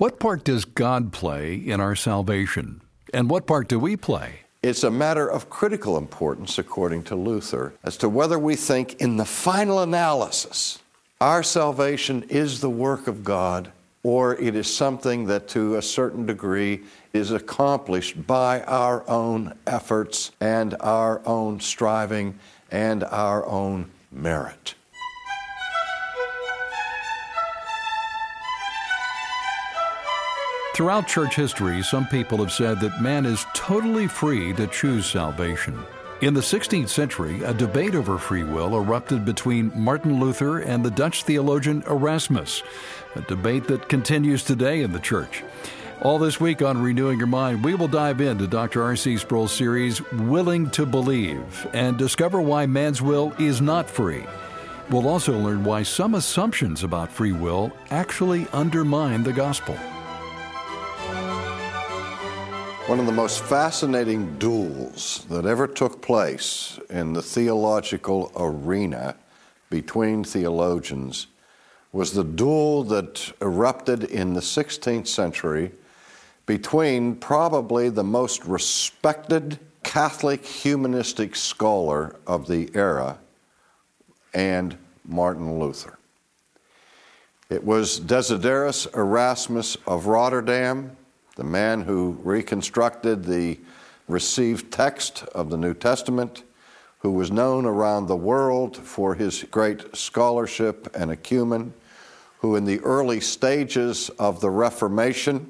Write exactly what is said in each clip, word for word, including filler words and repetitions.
What part does God play in our salvation? And what part do we play? It's a matter of critical importance, according to Luther, as to whether we think in the final analysis our salvation is the work of God, or it is something that to a certain degree is accomplished by our own efforts and our own striving and our own merit. Throughout church history, some people have said that man is totally free to choose salvation. In the sixteenth century, a debate over free will erupted between Martin Luther and the Dutch theologian Erasmus, a debate that continues today in the church. All this week on Renewing Your Mind, we will dive into Doctor R C Sproul's series, Willing to Believe, and discover why man's will is not free. We'll also learn why some assumptions about free will actually undermine the gospel. One of the most fascinating duels that ever took place in the theological arena between theologians was the duel that erupted in the sixteenth century between probably the most respected Catholic humanistic scholar of the era and Martin Luther. It was Desiderius Erasmus of Rotterdam, the man who reconstructed the received text of the New Testament, who was known around the world for his great scholarship and acumen, who in the early stages of the Reformation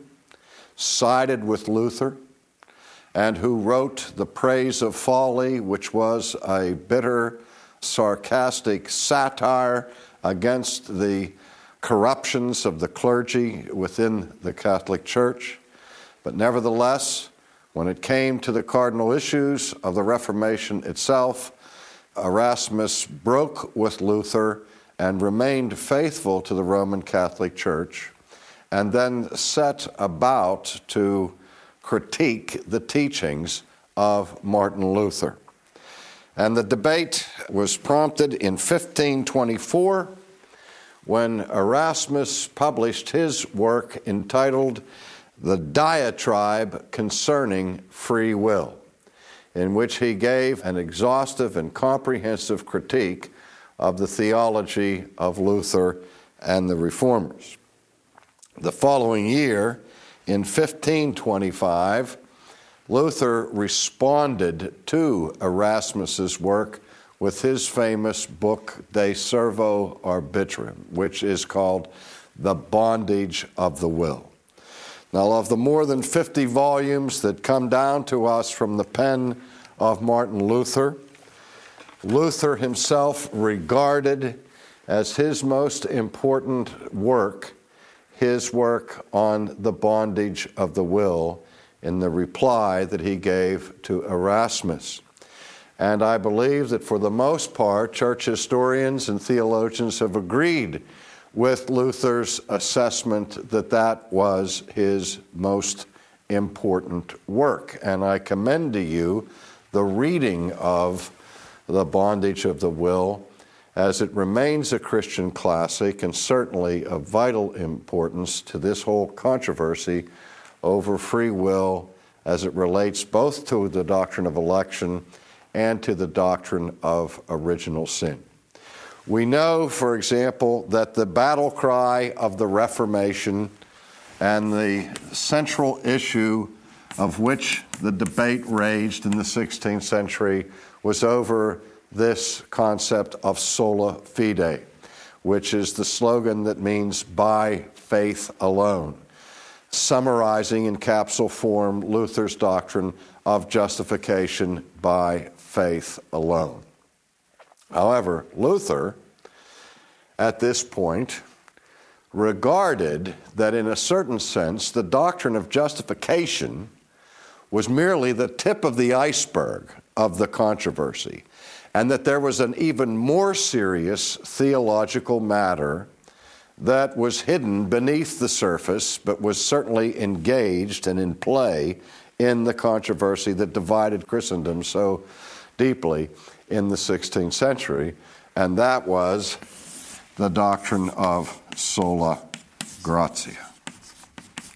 sided with Luther, and who wrote The Praise of Folly, which was a bitter, sarcastic satire against the corruptions of the clergy within the Catholic Church. But nevertheless, when it came to the cardinal issues of the Reformation itself, Erasmus broke with Luther and remained faithful to the Roman Catholic Church, and then set about to critique the teachings of Martin Luther. And the debate was prompted in fifteen twenty-four when Erasmus published his work entitled The Diatribe Concerning Free Will, in which he gave an exhaustive and comprehensive critique of the theology of Luther and the Reformers. The following year, in fifteen twenty-five, Luther responded to Erasmus's work with his famous book, De Servo Arbitrum, which is called The Bondage of the Will. Now, of the more than fifty volumes that come down to us from the pen of Martin Luther, Luther himself regarded as his most important work his work on the bondage of the will in the reply that he gave to Erasmus. And I believe that for the most part, church historians and theologians have agreed with Luther's assessment that that was his most important work. And I commend to you the reading of The Bondage of the Will, as it remains a Christian classic and certainly of vital importance to this whole controversy over free will as it relates both to the doctrine of election and to the doctrine of original sin. We know, for example, that the battle cry of the Reformation and the central issue of which the debate raged in the sixteenth century was over this concept of sola fide, which is the slogan that means by faith alone, summarizing in capsule form Luther's doctrine of justification by faith alone. However, Luther, at this point, regarded that in a certain sense the doctrine of justification was merely the tip of the iceberg of the controversy, and that there was an even more serious theological matter that was hidden beneath the surface, but was certainly engaged and in play in the controversy that divided Christendom so deeply in the sixteenth century, and that was the doctrine of sola gratia.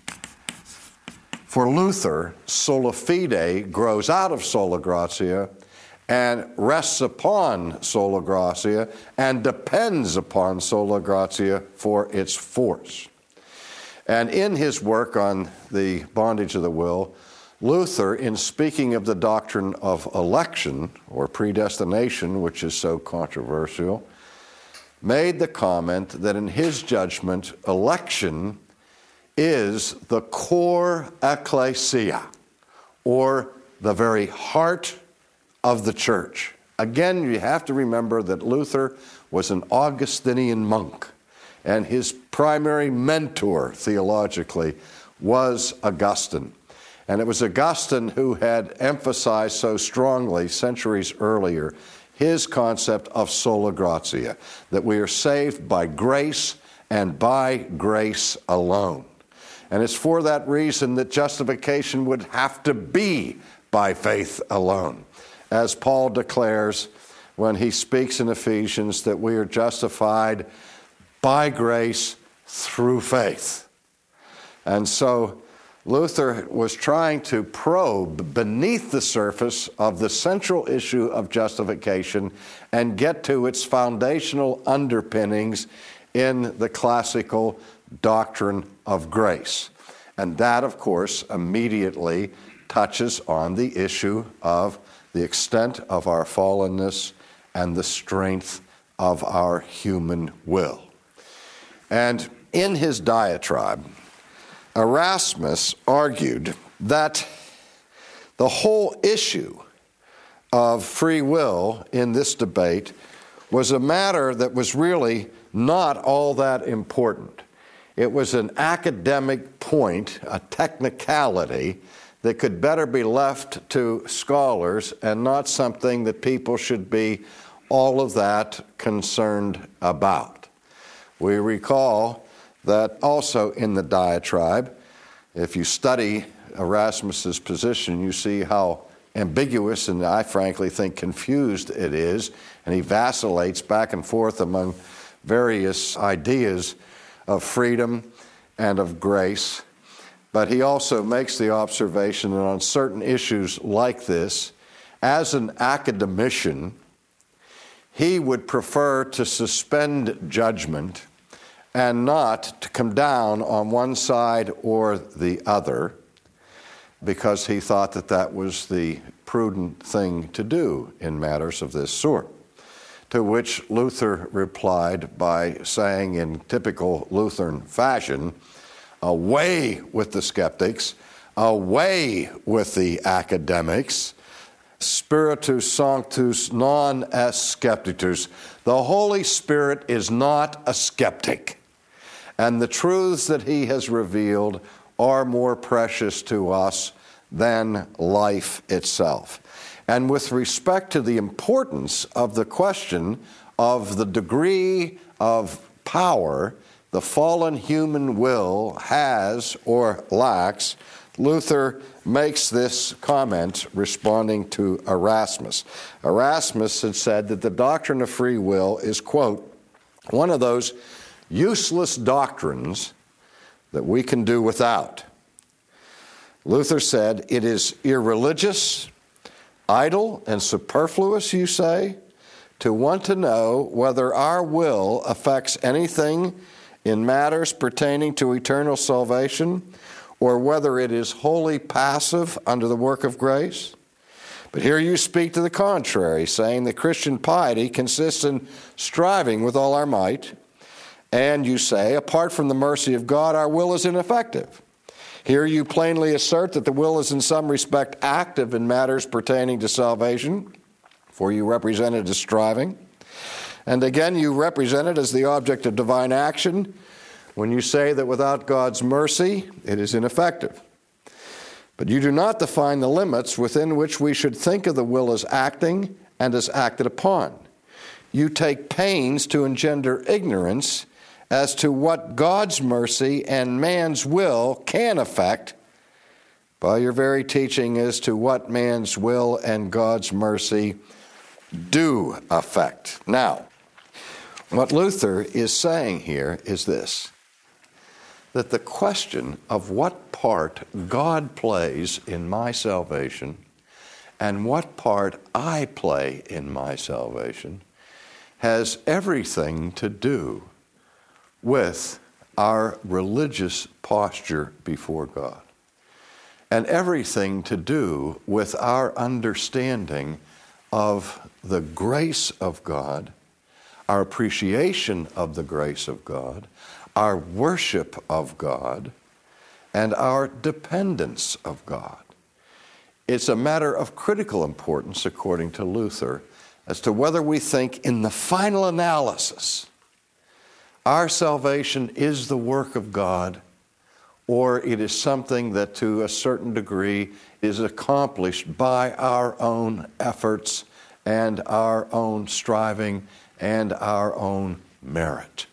For Luther, sola fide grows out of sola gratia and rests upon sola gratia and depends upon sola gratia for its force. And in his work on the bondage of the will, Luther, in speaking of the doctrine of election or predestination, which is so controversial, made the comment that in his judgment, election is the core ecclesia, or the very heart of the church. Again, you have to remember that Luther was an Augustinian monk, and his primary mentor theologically was Augustine. And it was Augustine who had emphasized so strongly centuries earlier his concept of sola gratia, that we are saved by grace and by grace alone. And it's for that reason that justification would have to be by faith alone. As Paul declares when he speaks in Ephesians that we are justified by grace through faith. And so Luther was trying to probe beneath the surface of the central issue of justification and get to its foundational underpinnings in the classical doctrine of grace. And that, of course, immediately touches on the issue of the extent of our fallenness and the strength of our human will. And in his diatribe, Erasmus argued that the whole issue of free will in this debate was a matter that was really not all that important. It was an academic point, a technicality that could better be left to scholars and not something that people should be all of that concerned about. We recall that also in the diatribe, if you study Erasmus's position, you see how ambiguous and I frankly think confused it is, and he vacillates back and forth among various ideas of freedom and of grace. But he also makes the observation that on certain issues like this, as an academician, he would prefer to suspend judgment and not to come down on one side or the other, because he thought that that was the prudent thing to do in matters of this sort. To which Luther replied by saying in typical Lutheran fashion, away with the skeptics, away with the academics, Spiritus Sanctus non est skeptitus. The Holy Spirit is not a skeptic. And the truths that he has revealed are more precious to us than life itself. And with respect to the importance of the question of the degree of power the fallen human will has or lacks, Luther makes this comment responding to Erasmus. Erasmus had said that the doctrine of free will is, quote, one of those useless doctrines that we can do without. Luther said, it is irreligious, idle, and superfluous, you say, to want to know whether our will affects anything in matters pertaining to eternal salvation, or whether it is wholly passive under the work of grace. But here you speak to the contrary, saying that Christian piety consists in striving with all our might, and you say, apart from the mercy of God, our will is ineffective. Here you plainly assert that the will is in some respect active in matters pertaining to salvation, for you represent it as striving. And again, you represent it as the object of divine action when you say that without God's mercy, it is ineffective. But you do not define the limits within which we should think of the will as acting and as acted upon. You take pains to engender ignorance as to what God's mercy and man's will can affect, by your very teaching as to what man's will and God's mercy do affect. Now, what Luther is saying here is this, that the question of what part God plays in my salvation and what part I play in my salvation has everything to do with our religious posture before God, and everything to do with our understanding of the grace of God, our appreciation of the grace of God, our worship of God, and our dependence of God. It's a matter of critical importance, according to Luther, as to whether we think in the final analysis our salvation is the work of God, or it is something that to a certain degree is accomplished by our own efforts and our own striving and our own merit.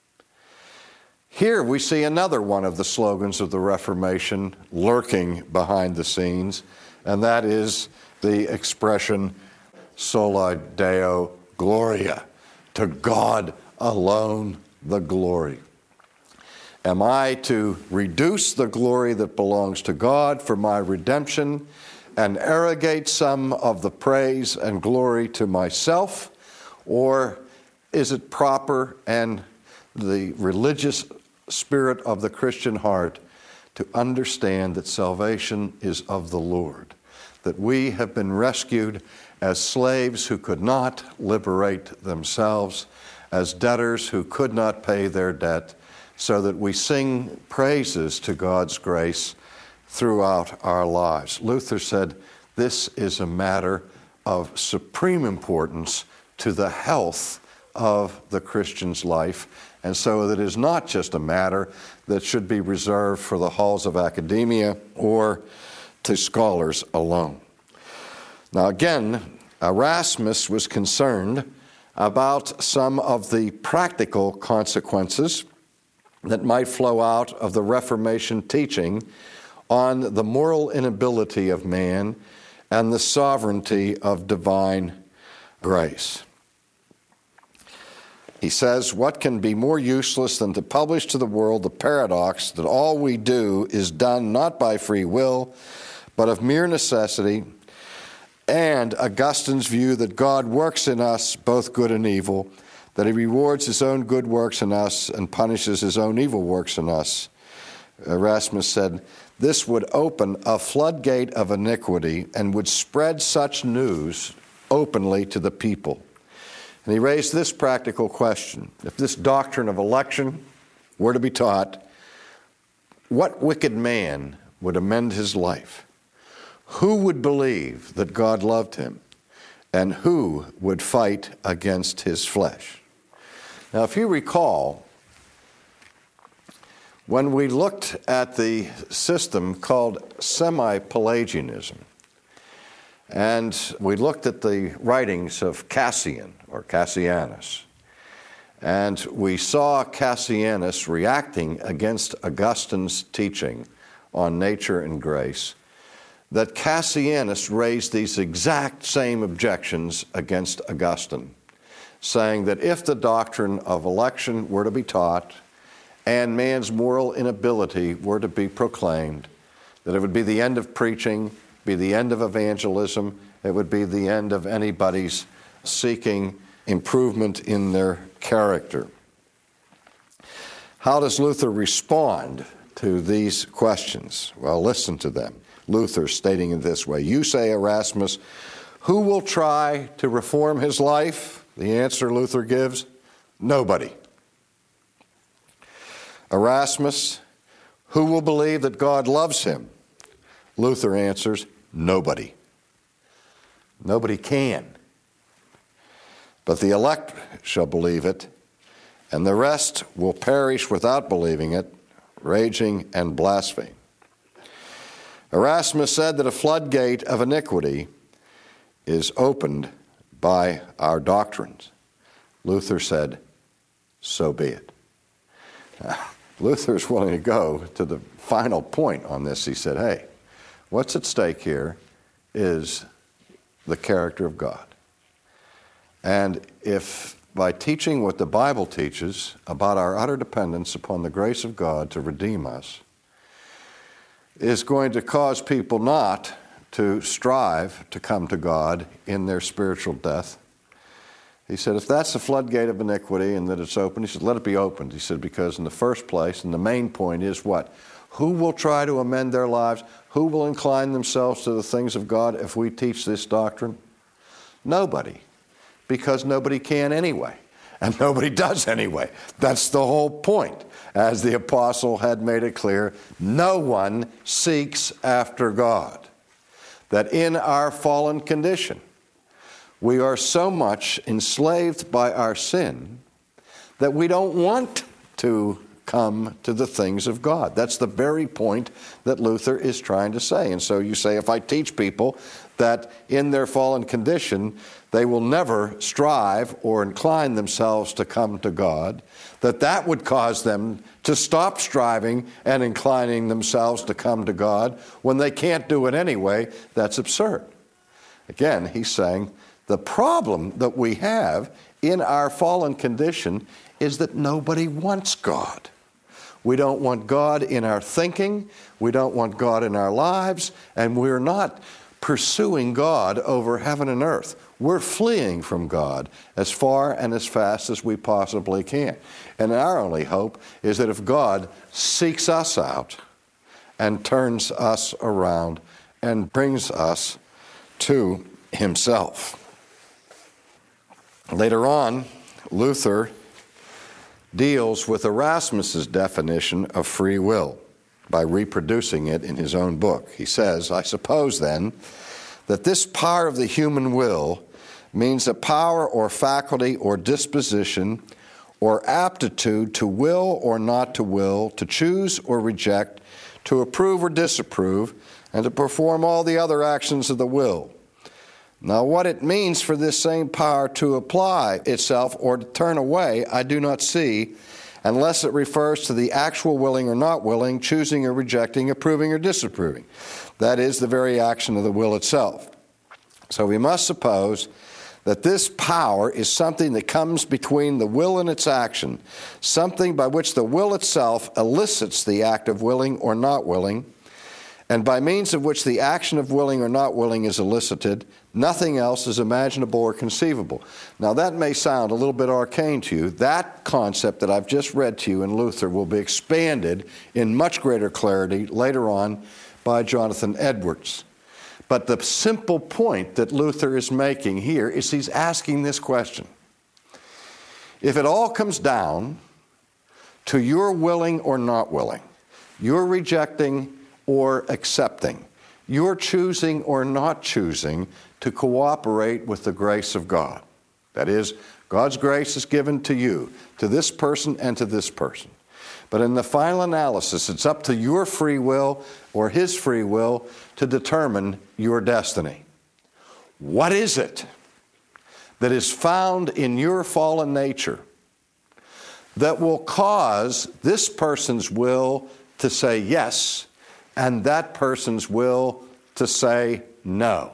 Here we see another one of the slogans of the Reformation lurking behind the scenes, and that is the expression Soli Deo Gloria, to God alone the glory. Am I to reduce the glory that belongs to God for my redemption and arrogate some of the praise and glory to myself? Or is it proper and the religious spirit of the Christian heart to understand that salvation is of the Lord, that we have been rescued as slaves who could not liberate themselves, as debtors who could not pay their debt, so that we sing praises to God's grace throughout our lives? Luther said this is a matter of supreme importance to the health of the Christian's life, and so that it is not just a matter that should be reserved for the halls of academia or to scholars alone. Now again, Erasmus was concerned about some of the practical consequences that might flow out of the Reformation teaching on the moral inability of man and the sovereignty of divine grace. He says, what can be more useless than to publish to the world the paradox that all we do is done not by free will, but of mere necessity, and Augustine's view that God works in us both good and evil, that he rewards his own good works in us and punishes his own evil works in us. Erasmus said, this would open a floodgate of iniquity and would spread such news openly to the people. And he raised this practical question. If this doctrine of election were to be taught, what wicked man would amend his life? Who would believe that God loved him? And who would fight against his flesh? Now, if you recall, when we looked at the system called semi-Pelagianism, and we looked at the writings of Cassian, or Cassianus, and we saw Cassianus reacting against Augustine's teaching on nature and grace, that Cassianus raised these exact same objections against Augustine, saying that if the doctrine of election were to be taught and man's moral inability were to be proclaimed, that it would be the end of preaching, be the end of evangelism, it would be the end of anybody's seeking improvement in their character. How does Luther respond to these questions? Well, listen to them. Luther stating in this way, you say, Erasmus, who will try to reform his life? The answer Luther gives, nobody. Erasmus, who will believe that God loves him? Luther answers, nobody. Nobody can. But the elect shall believe it, and the rest will perish without believing it, raging and blaspheme. Erasmus said that a floodgate of iniquity is opened by our doctrines. Luther said, so be it. Now, Luther is willing to go to the final point on this. He said, hey, what's at stake here is the character of God. And if by teaching what the Bible teaches about our utter dependence upon the grace of God to redeem us, is going to cause people not to strive to come to God in their spiritual death. He said, if that's the floodgate of iniquity and that it's open, he said, let it be opened. He said, because in the first place, and the main point is what? Who will try to amend their lives? Who will incline themselves to the things of God if we teach this doctrine? Nobody. Because nobody can anyway. And nobody does anyway. That's the whole point. As the apostle had made it clear, no one seeks after God. That in our fallen condition, we are so much enslaved by our sin that we don't want to come to the things of God. That's the very point that Luther is trying to say. And so you say, if I teach people that in their fallen condition, they will never strive or incline themselves to come to God, that that would cause them to stop striving and inclining themselves to come to God when they can't do it anyway, that's absurd. Again, he's saying the problem that we have in our fallen condition is that nobody wants God. We don't want God in our thinking, we don't want God in our lives, and we're not pursuing God over heaven and earth. We're fleeing from God as far and as fast as we possibly can. And our only hope is that if God seeks us out and turns us around and brings us to himself. Later on, Luther deals with Erasmus's definition of free will by reproducing it in his own book. He says, I suppose then that this power of the human will means a power or faculty or disposition or aptitude to will or not to will, to choose or reject, to approve or disapprove, and to perform all the other actions of the will. Now, what it means for this same power to apply itself or to turn away, I do not see, unless it refers to the actual willing or not willing, choosing or rejecting, approving or disapproving. That is the very action of the will itself. So we must suppose that this power is something that comes between the will and its action, something by which the will itself elicits the act of willing or not willing, and by means of which the action of willing or not willing is elicited. Nothing else is imaginable or conceivable. Now that may sound a little bit arcane to you. That concept that I've just read to you in Luther will be expanded in much greater clarity later on by Jonathan Edwards. But the simple point that Luther is making here is he's asking this question. If it all comes down to your willing or not willing, your rejecting or accepting, you're choosing or not choosing to cooperate with the grace of God. That is, God's grace is given to you, to this person and to this person. But in the final analysis, it's up to your free will or his free will to determine your destiny. What is it that is found in your fallen nature that will cause this person's will to say yes and that person's will to say no?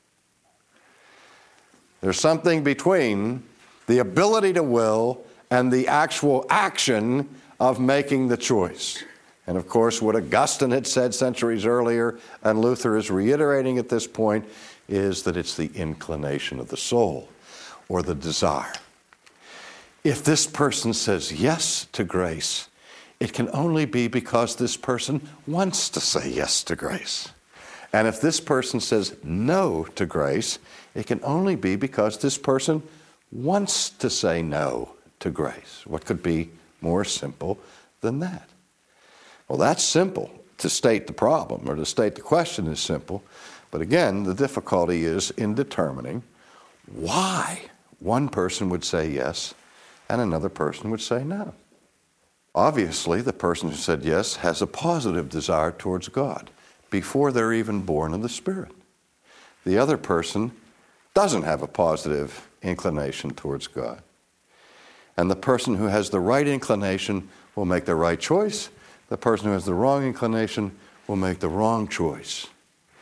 There's something between the ability to will and the actual action of making the choice. And of course, what Augustine had said centuries earlier, and Luther is reiterating at this point, is that it's the inclination of the soul, or the desire. If this person says yes to grace, it can only be because this person wants to say yes to grace. And if this person says no to grace, it can only be because this person wants to say no to grace. What could be more simple than that? Well, that's simple. To state the problem or to state the question is simple. But again, the difficulty is in determining why one person would say yes and another person would say no. Obviously, the person who said yes has a positive desire towards God before they're even born of the Spirit. The other person doesn't have a positive inclination towards God. And the person who has the right inclination will make the right choice. The person who has the wrong inclination will make the wrong choice.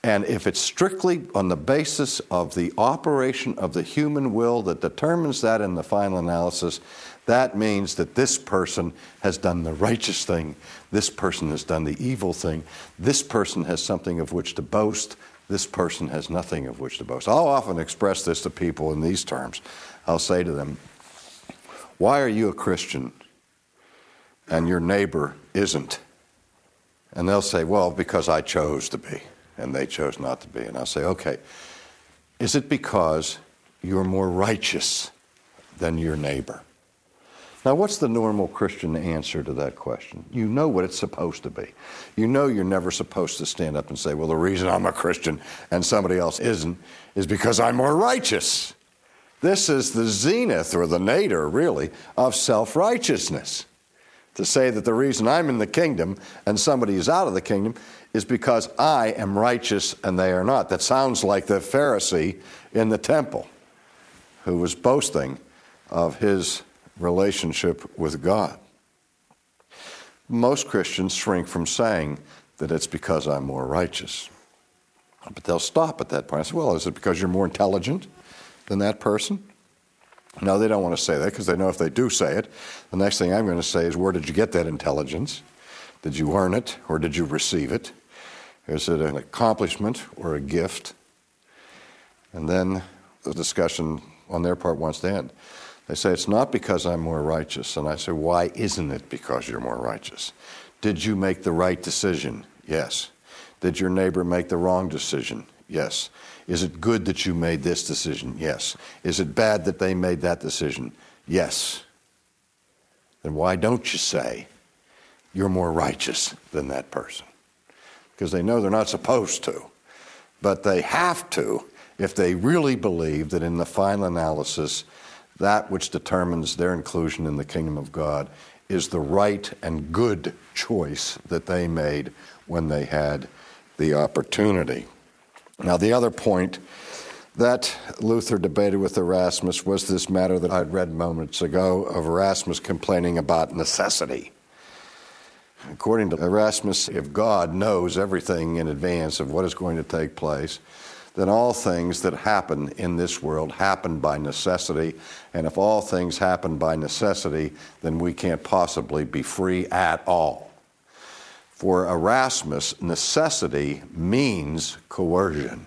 And if it's strictly on the basis of the operation of the human will that determines that in the final analysis, that means that this person has done the righteous thing, this person has done the evil thing, this person has something of which to boast, this person has nothing of which to boast. I'll often express this to people in these terms. I'll say to them, why are you a Christian and your neighbor isn't? And they'll say, well, because I chose to be, and they chose not to be. And I'll say, okay, is it because you're more righteous than your neighbor? Now, what's the normal Christian answer to that question? You know what it's supposed to be. You know you're never supposed to stand up and say, well, the reason I'm a Christian and somebody else isn't is because I'm more righteous. This is the zenith, or the nadir, really, of self-righteousness. To say that the reason I'm in the kingdom and somebody is out of the kingdom is because I am righteous and they are not. That sounds like the Pharisee in the temple who was boasting of his relationship with God. Most Christians shrink from saying that it's because I'm more righteous. But they'll stop at that point. I say, well, is it because you're more intelligent than that person? No, they don't want to say that, because they know if they do say it, the next thing I'm going to say is, where did you get that intelligence? Did you earn it, or did you receive it? Is it an accomplishment or a gift? And then the discussion on their part wants to end. They say, it's not because I'm more righteous. And I say, why isn't it because you're more righteous? Did you make the right decision? Yes. Did your neighbor make the wrong decision? Yes. Is it good that you made this decision? Yes. Is it bad that they made that decision? Yes. Then why don't you say you're more righteous than that person? Because they know they're not supposed to. But they have to if they really believe that in the final analysis, that which determines their inclusion in the kingdom of God is the right and good choice that they made when they had the opportunity. Now, the other point that Luther debated with Erasmus was this matter that I'd read moments ago of Erasmus complaining about necessity. According to Erasmus, if God knows everything in advance of what is going to take place, then all things that happen in this world happen by necessity. And if all things happen by necessity, then we can't possibly be free at all. For Erasmus, necessity means coercion.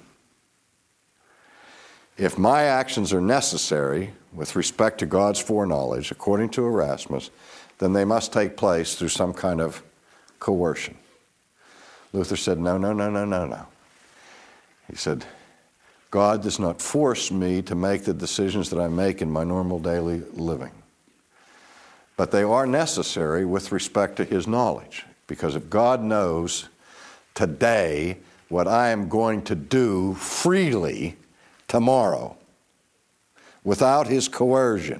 If my actions are necessary with respect to God's foreknowledge, according to Erasmus, then they must take place through some kind of coercion. Luther said, no, no, no, no, no, no. He said, God does not force me to make the decisions that I make in my normal daily living. But they are necessary with respect to his knowledge. Because if God knows today what I am going to do freely tomorrow, without his coercion,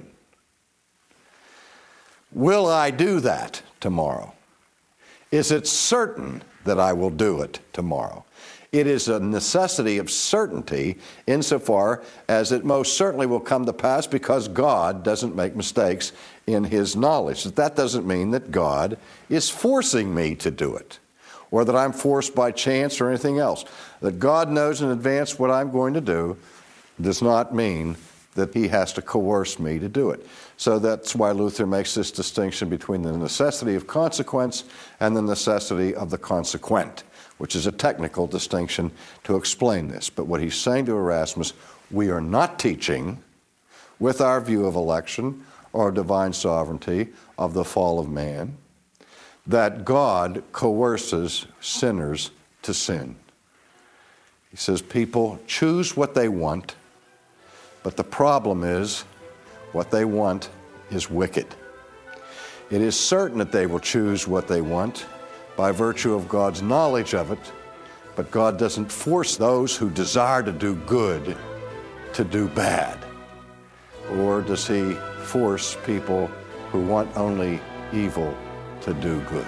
will I do that tomorrow? Is it certain that I will do it tomorrow? It is a necessity of certainty insofar as it most certainly will come to pass because God doesn't make mistakes in his knowledge. That doesn't mean that God is forcing me to do it or that I'm forced by chance or anything else. That God knows in advance what I'm going to do does not mean that he has to coerce me to do it. So that's why Luther makes this distinction between the necessity of consequence and the necessity of the consequent, which is a technical distinction to explain this. But what he's saying to Erasmus, we are not teaching with our view of election or divine sovereignty of the fall of man that God coerces sinners to sin. He says people choose what they want, but the problem is what they want is wicked. It is certain that they will choose what they want by virtue of God's knowledge of it, but God doesn't force those who desire to do good to do bad. Or does he force people who want only evil to do good?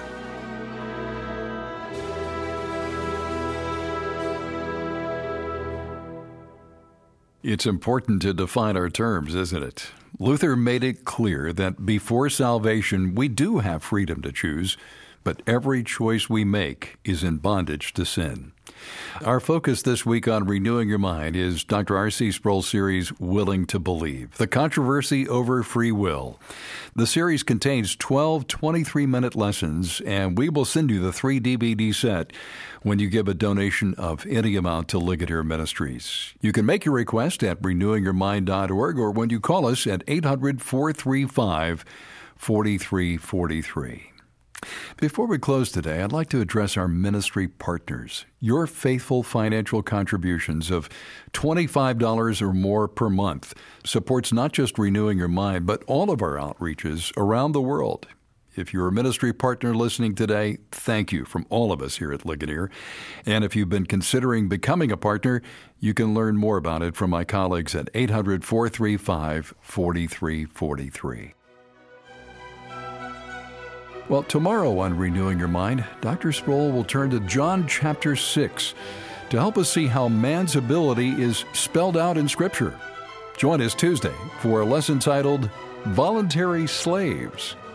It's important to define our terms, isn't it? Luther made it clear that before salvation, we do have freedom to choose, but every choice we make is in bondage to sin. Our focus this week on Renewing Your Mind is Doctor R C Sproul's series, Willing to Believe, the controversy over free will. The series contains twelve twenty-three-minute lessons, and we will send you the three D V D set when you give a donation of any amount to Ligonier Ministries. You can make your request at renewing your mind dot org or when you call us at eight hundred, four three five, four three four three. Before we close today, I'd like to address our ministry partners. Your faithful financial contributions of twenty-five dollars or more per month supports not just Renewing Your Mind, but all of our outreaches around the world. If you're a ministry partner listening today, thank you from all of us here at Ligonier. And if you've been considering becoming a partner, you can learn more about it from my colleagues at eight hundred, four three five, four three four three. Well, tomorrow on Renewing Your Mind, Doctor Sproul will turn to John chapter six to help us see how man's ability is spelled out in Scripture. Join us Tuesday for a lesson titled Voluntary Slaves.